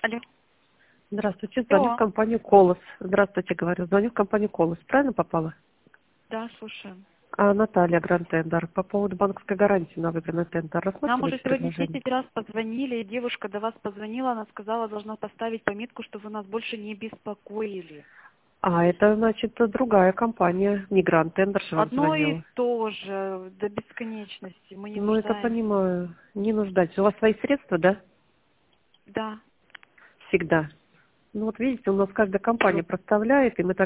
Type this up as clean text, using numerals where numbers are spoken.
Алло. Здравствуйте, звоню в Алло. компанию «Колос». Здравствуйте, говорю. Звоню в компанию «Колос». Правильно попала? Да, слушаем. Наталья, Гранд-Тендер. По поводу банковской гарантии на выбранный тендер. Нам Рассматриваете уже сегодня предложение? 10 раз позвонили, и девушка до вас позвонила, она сказала, должна поставить пометку, что вы нас больше не беспокоили. Это значит другая компания. Не Гранд-Тендер же вам Одно и звонила. то же, до бесконечности. Мы не Ну, это нуждаемся. понимаю. Не нуждайтесь. У вас свои средства, да? Да. Всегда. Ну, вот видите, у нас каждая компания проставляет, и мы так